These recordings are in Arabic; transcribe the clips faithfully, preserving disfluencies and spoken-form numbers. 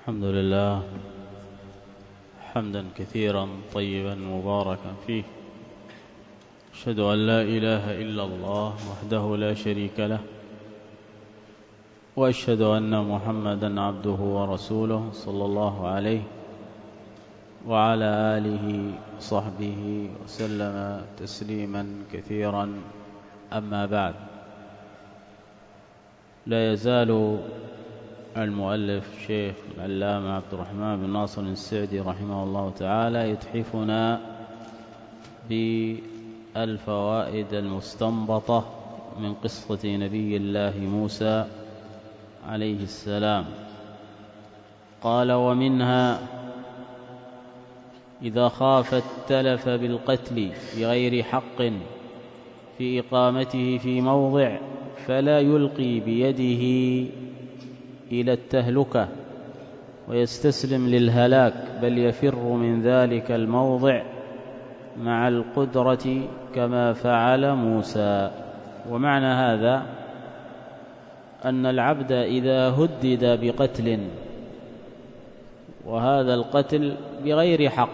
الحمد لله حمدا كثيرا طيبا مباركا فيه. أشهد أن لا إله إلا الله وحده لا شريك له، وأشهد أن محمدا عبده ورسوله صلى الله عليه وعلى آله وصحبه وسلم تسليما كثيرا. أما بعد، لا يزال المؤلف الشيخ العلامة عبد الرحمن بن ناصر السعدي رحمه الله تعالى يتحفنا بالفوائد المستنبطة من قصة نبي الله موسى عليه السلام. قال: ومنها إذا خاف التلف بالقتل بغير حق في إقامته في موضع فلا يلقي بيده إلى التهلكة ويستسلم للهلاك، بل يفر من ذلك الموضع مع القدرة كما فعل موسى. ومعنى هذا أن العبد إذا هدد بقتل، وهذا القتل بغير حق،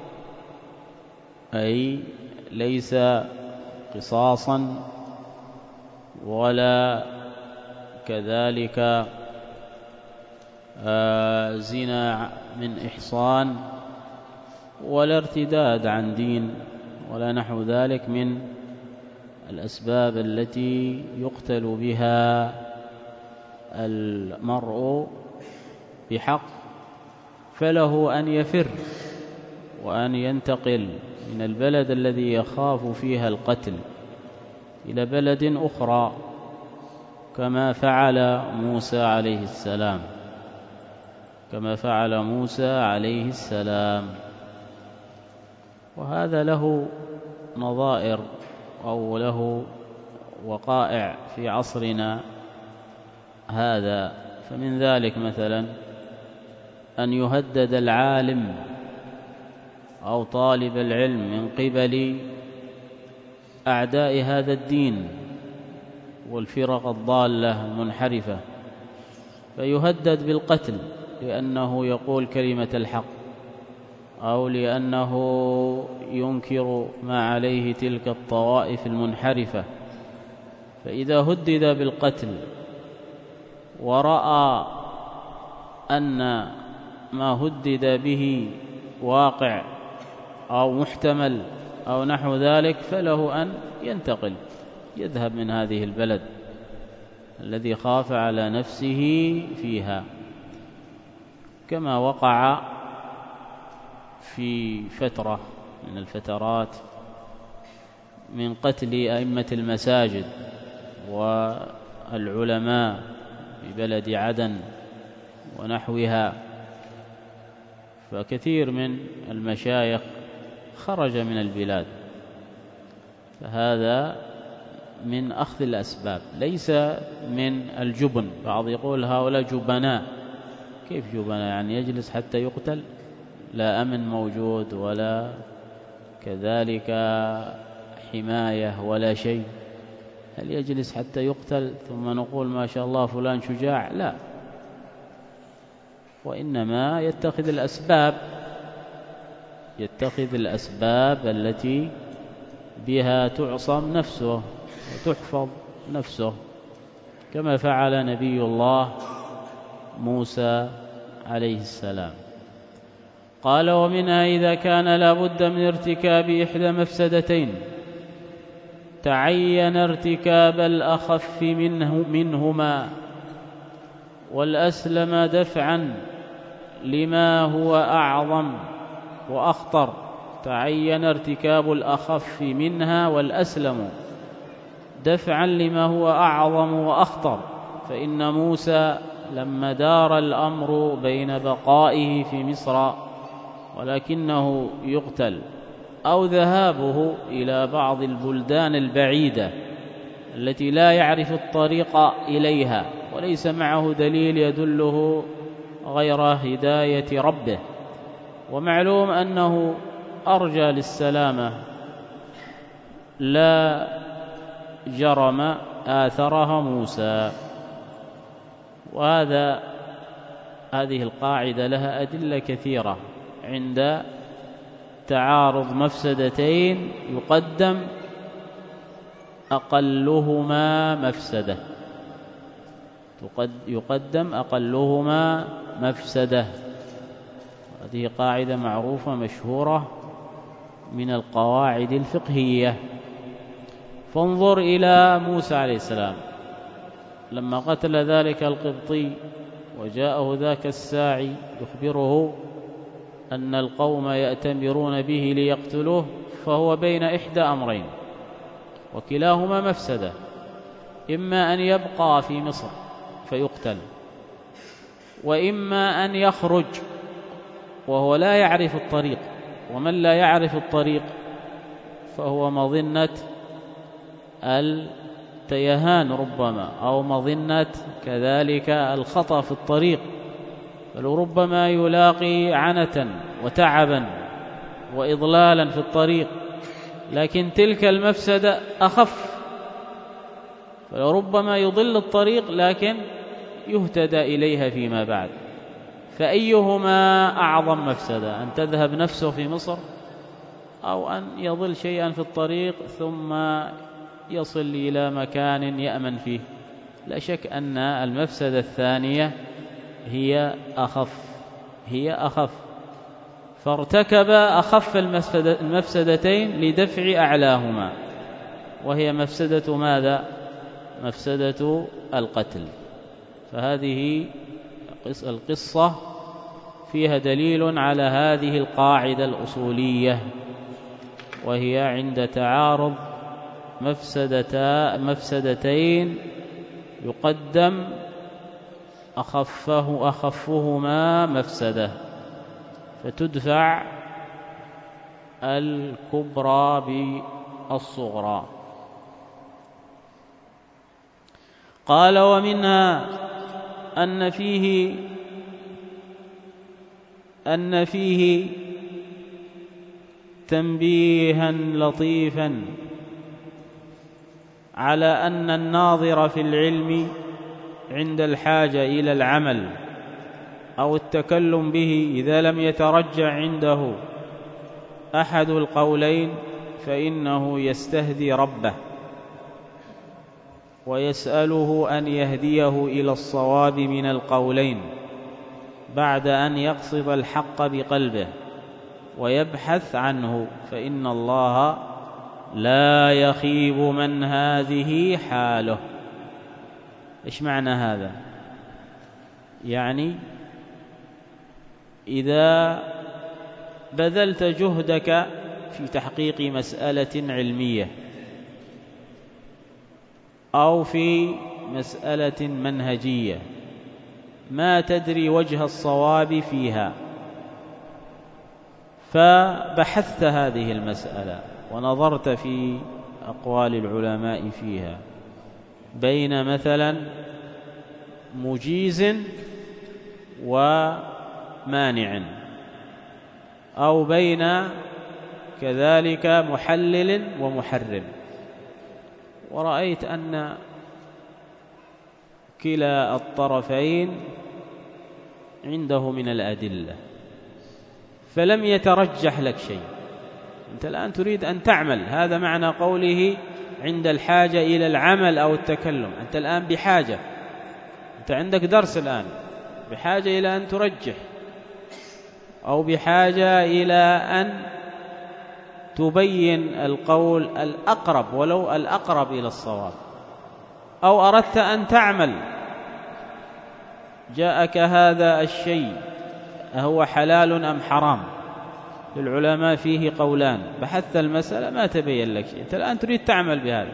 أي ليس قصاصا ولا كذلك آه زنا من إحصان ولا ارتداد عن دين ولا نحو ذلك من الأسباب التي يقتل بها المرء بحق، فله أن يفر وأن ينتقل من البلد الذي يخاف فيها القتل إلى بلد أخرى، كما فعل موسى عليه السلام كما فعل موسى عليه السلام. وهذا له نظائر أو له وقائع في عصرنا هذا. فمن ذلك مثلا أن يهدد العالم أو طالب العلم من قبل أعداء هذا الدين والفرق الضالة المنحرفة، فيهدد بالقتل لأنه يقول كلمة الحق أو لأنه ينكر ما عليه تلك الطوائف المنحرفة. فإذا هدد بالقتل ورأى أن ما هدد به واقع أو محتمل أو نحو ذلك، فله أن ينتقل، يذهب من هذه البلد الذي خاف على نفسه فيها، كما وقع في فترة من الفترات من قتل أئمة المساجد والعلماء في بلد عدن ونحوها. فكثير من المشايخ خرج من البلاد، فهذا من أخذ الأسباب ليس من الجبن. بعض يقول هؤلاء جبناء. كيف جبناء؟ يعني يجلس حتى يقتل؟ لا أمن موجود ولا كذلك حماية ولا شيء، هل يجلس حتى يقتل ثم نقول ما شاء الله فلان شجاع؟ لا، وإنما يتخذ الأسباب يتخذ الأسباب التي بها تعصم نفسه وتحفظ نفسه، كما فعل نبي الله موسى عليه السلام. قال: ومنها إذا كان لا بد من ارتكاب إحدى مفسدتين تعين ارتكاب الأخف منه منهما والأسلم دفعا لما هو أعظم وأخطر. تعين ارتكاب الأخف منها والأسلم دفعا لما هو أعظم وأخطر. فإن موسى لما دار الأمر بين بقائه في مصر ولكنه يقتل أو ذهابه إلى بعض البلدان البعيدة التي لا يعرف الطريق إليها وليس معه دليل يدله غير هداية ربه، ومعلوم أنه أرجى للسلامة لا جرم آثرها موسى. وهذا هذه القاعدة لها أدلة كثيرة. عند تعارض مفسدتين يقدم أقلهما مفسدة، يقدم أقلهما مفسدة. هذه قاعدة معروفة مشهورة من القواعد الفقهية. فانظر إلى موسى عليه السلام لما قتل ذلك القبطي وجاءه ذاك الساعي يخبره أن القوم يأتمرون به ليقتلوه، فهو بين إحدى أمرين وكلاهما مفسدة: إما أن يبقى في مصر فيقتل، وإما أن يخرج وهو لا يعرف الطريق، ومن لا يعرف الطريق فهو مظنة التيهان ربما، أو مظنة كذلك الخطأ في الطريق، بل ربما يلاقي عنة وتعبا وإضلالا في الطريق، لكن تلك المفسدة أخف، فربما يضل الطريق لكن يهتدى إليها فيما بعد. فأيهما أعظم مفسدة؟ أن تذهب نفسه في مصر، أو أن يضل شيئا في الطريق ثم يصل إلى مكان يأمن فيه؟ لا شك أن المفسدة الثانية هي أخف هي أخف فارتكب أخف المفسدتين لدفع أعلاهما، وهي مفسدة ماذا؟ مفسدة القتل. فهذه القصة فيها دليل على هذه القاعدة الأصولية، وهي عند تعارض مفسدتا مفسدتين يقدم أخفه أخفهما مفسدة، فتدفع الكبرى بالصغرى. قال: ومنها أن فيه أن فيه تنبيها لطيفا على أن الناظر في العلم عند الحاجة إلى العمل أو التكلم به إذا لم يترجع عنده أحد القولين فإنه يستهدي ربه ويسأله أن يهديه إلى الصواب من القولين بعد أن يقصد الحق بقلبه ويبحث عنه، فإن الله لا يخيب من هذه حاله. إيش معنى هذا؟ يعني إذا بذلت جهدك في تحقيق مسألة علمية أو في مسألة منهجية ما تدري وجه الصواب فيها، فبحثت هذه المسألة ونظرت في أقوال العلماء فيها بين مثلا مجيز ومانع، أو بين كذلك محلل ومحرم، ورأيت أن كلا الطرفين عنده من الأدلة، فلم يترجح لك شيء. أنت الآن تريد أن تعمل، هذا معنى قوله عند الحاجة إلى العمل أو التكلم. أنت الآن بحاجة، أنت عندك درس الآن، بحاجة إلى أن ترجح، أو بحاجة إلى أن تبين القول الأقرب ولو الأقرب إلى الصواب، أو أردت أن تعمل، جاءك هذا الشيء أهو حلال أم حرام؟ للعلماء فيه قولان، بحثت المسألة ما تبين لك شيء، أنت الآن تريد تعمل بهذا،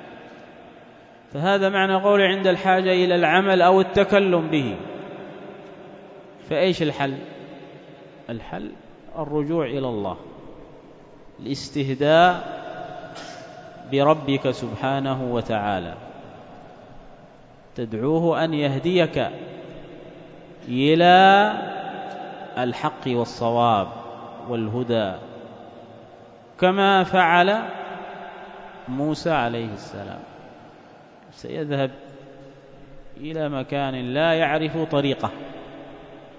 فهذا معنى قول عند الحاجة إلى العمل أو التكلم به. فإيش الحل؟ الحل الرجوع إلى الله، الاستهداء بربك سبحانه وتعالى، تدعوه أن يهديك إلى الحق والصواب والهدى، كما فعل موسى عليه السلام. سيذهب إلى مكان لا يعرف طريقه،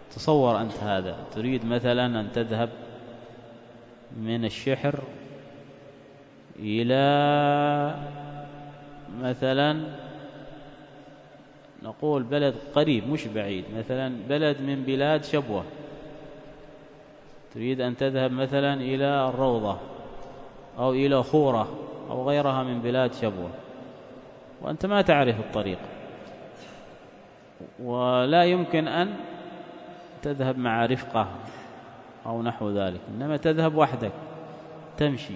تصور أنت هذا، تريد مثلا أن تذهب من الشحر إلى مثلا نقول بلد قريب مش بعيد، مثلا بلد من بلاد شبوة، تريد أن تذهب مثلا إلى الروضة أو إلى خورة أو غيرها من بلاد شبوة، وأنت ما تعرف الطريق، ولا يمكن أن تذهب مع رفقة أو نحو ذلك، إنما تذهب وحدك تمشي.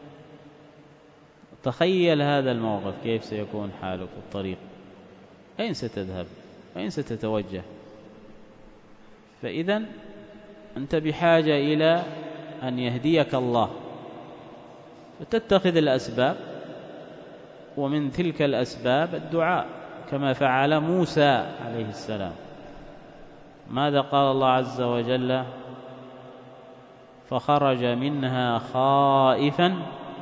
تخيل هذا الموقف كيف سيكون حالك في الطريق، أين ستذهب؟ أين ستتوجه؟ فإذا أنت بحاجة إلى أن يهديك الله، فتتخذ الأسباب، ومن تلك الأسباب الدعاء كما فعل موسى عليه السلام. ماذا قال الله عز وجل؟ فخرج منها خائفا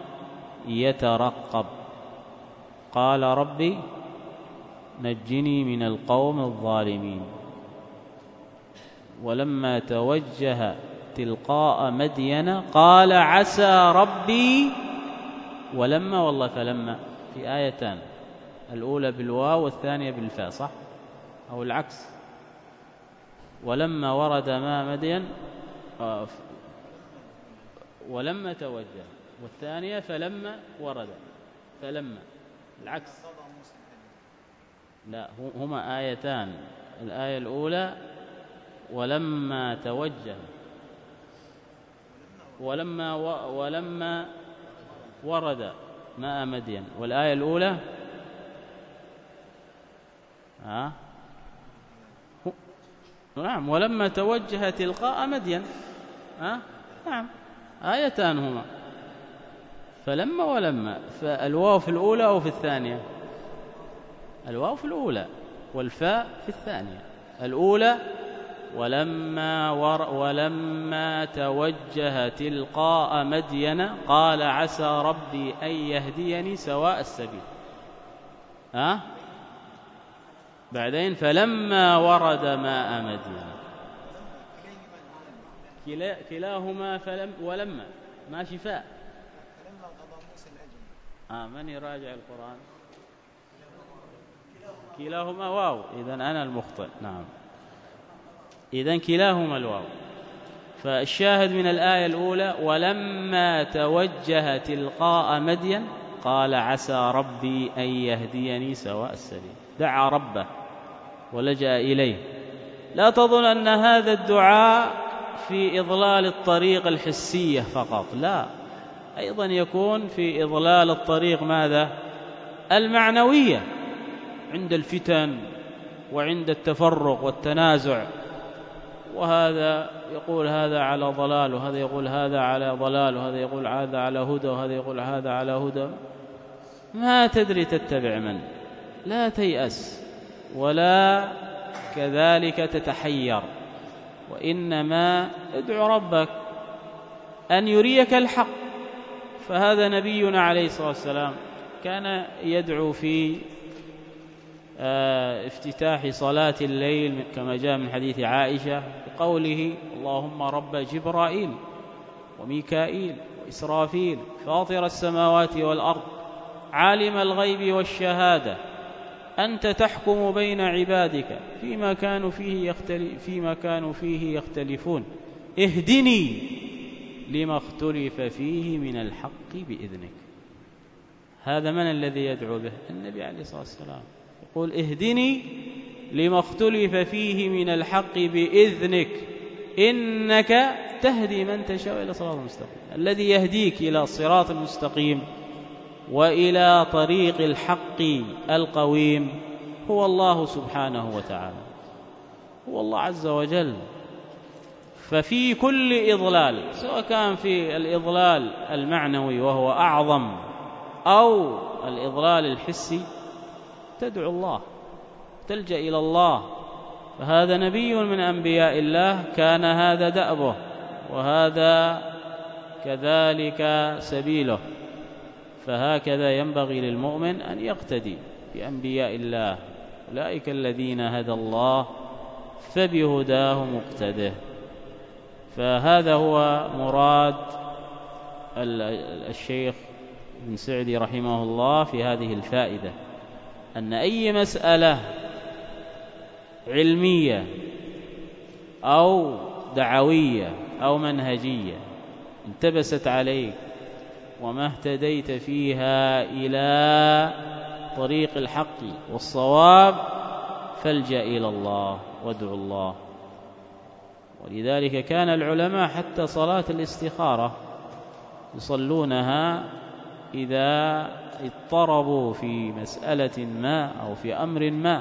يترقب قال ربي نجني من القوم الظالمين. ولما توجه تلقاء مدين قال عسى ربي، ولما والله فلما في آيتان، الأولى بالواو والثانية بالفاء، صح أو العكس؟ ولما ورد ماء مدين ولما توجه، والثانية فلما ورد، فلما العكس. لا، هما آيتان، الآية الأولى ولما توجه، ولما و ولما ورد ماء مدين، والآية الأولى ها نعم ولما توجه تلقاء مدين، ها نعم آيتان هما، فلما ولما، فالواو في الأولى أو في الثانية؟ الواو في الأولى والفاء في الثانية. الأولى ولما ور ولما توجه تلقاء مدين قال عسى ربي أن يهديني سواء السبيل، ها بعدين فلما ورد ماء مدين، كلا كلاهما فلم ولما ما شفاء. آه من يراجع القرآن؟ كلاهما واو، إذن أنا المخطئ. نعم، إذن كلاهما الواو. فالشاهد من الآية الأولى ولما توجه تلقاء مدين قال عسى ربي أن يهديني سواء السبيل، دعا ربه ولجأ إليه. لا تظن أن هذا الدعاء في إضلال الطريق الحسية فقط، لا، أيضا يكون في إضلال الطريق ماذا؟ المعنوية، عند الفتن وعند التفرق والتنازع، وهذا يقول هذا على ضلال، وهذا يقول هذا على ضلال، وهذا يقول هذا على هدى، وهذا يقول هذا على هدى، ما تدري تتبع من. لا تيأس ولا كذلك تتحير، وإنما ادعو ربك أن يريك الحق. فهذا نبينا عليه الصلاة والسلام كان يدعو في افتتاح صلاة الليل كما جاء من حديث عائشة بقوله اللهم رب جبرائيل وميكائيل وإسرافيل فاطر السماوات والأرض عالم الغيب والشهادة أنت تحكم بين عبادك فيما كانوا فيه يختلف فيما كانوا فيه يختلفون اهدني لما اختلف فيه من الحق بإذنك. هذا من الذي يدعو به؟ النبي عليه الصلاة والسلام يقول اهدني لما اختلف فيه من الحق بإذنك إنك تهدي من تشاء إلى صراط المستقيم. الذي يهديك إلى الصراط المستقيم وإلى طريق الحق القويم هو الله سبحانه وتعالى، هو الله عز وجل. ففي كل إضلال، سواء كان في الإضلال المعنوي وهو أعظم أو الإضلال الحسي، تدعو الله، تلجأ إلى الله. فهذا نبي من أنبياء الله كان هذا دأبه، وهذا كذلك سبيله. فهكذا ينبغي للمؤمن أن يقتدي بأنبياء الله، أولئك الذين هدى الله فبهداه مقتده. فهذا هو مراد الشيخ ابن سعدي رحمه الله في هذه الفائدة، أن أي مسألة علمية أو دعوية أو منهجية انتبست عليك وما اهتديت فيها إلى طريق الحق والصواب فالجأ إلى الله وادعو الله. ولذلك كان العلماء حتى صلاة الاستخارة يصلونها إذا اضطربوا في مسألة ما أو في أمر ما.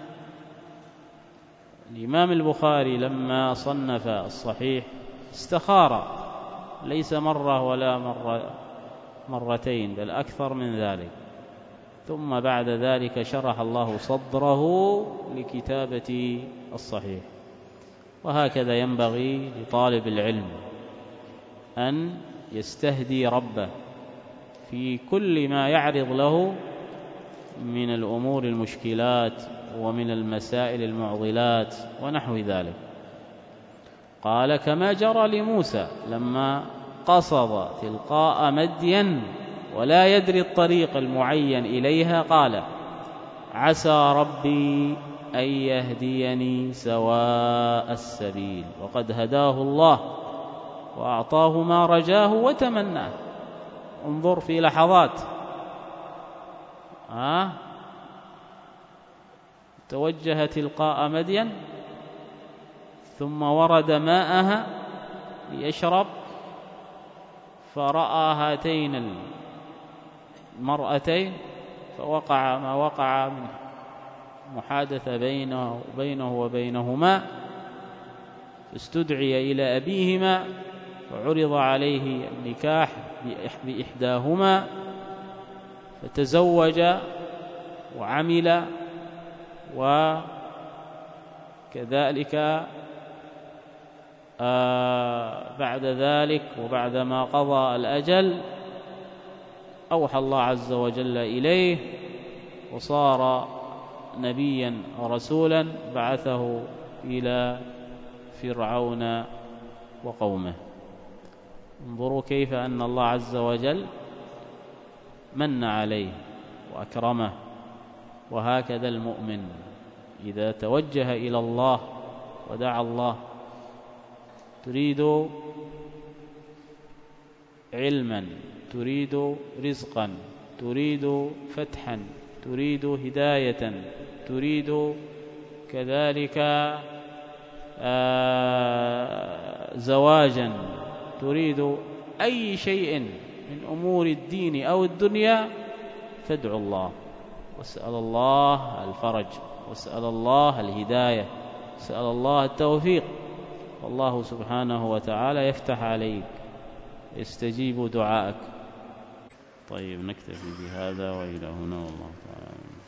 الإمام البخاري لما صنف الصحيح استخار، ليس مرة ولا مرة مرتين بل أكثر من ذلك، ثم بعد ذلك شرح الله صدره لكتابة الصحيح. وهكذا ينبغي لطالب العلم أن يستهدي ربه في كل ما يعرض له من الأمور المشكلات ومن المسائل المعضلات ونحو ذلك. قال كما جرى لموسى لما قصد تلقاء مدين ولا يدري الطريق المعين إليها، قال عسى ربي أن يهديني سواء السبيل، وقد هداه الله وأعطاه ما رجاه وتمناه. انظر في لحظات آه توجه تلقاء مدين ثم ورد ماءها ليشرب، فرأى هاتين المرأتين فوقع ما وقع من محادثة بينه وبينه وبينهما، فاستدعي إلى أبيهما فعرض عليه النكاح بإحداهما فتزوج وعمل، وكذلك آه بعد ذلك وبعدما قضى الأجل أوحى الله عز وجل إليه وصار نبيا ورسولا بعثه إلى فرعون وقومه. انظروا كيف أن الله عز وجل من عليه وأكرمه. وهكذا المؤمن إذا توجه إلى الله ودعا الله، تريد علما، تريد رزقا، تريد فتحا، تريد هداية، تريد كذلك آه زواجا، تريد أي شيء من أمور الدين أو الدنيا، فادعوا الله واسأل الله الفرج واسأل الله الهداية واسأل الله التوفيق، والله سبحانه وتعالى يفتح عليك يستجيب دعائك. طيب نكتفي بهذا وإلى هنا والله تعالى.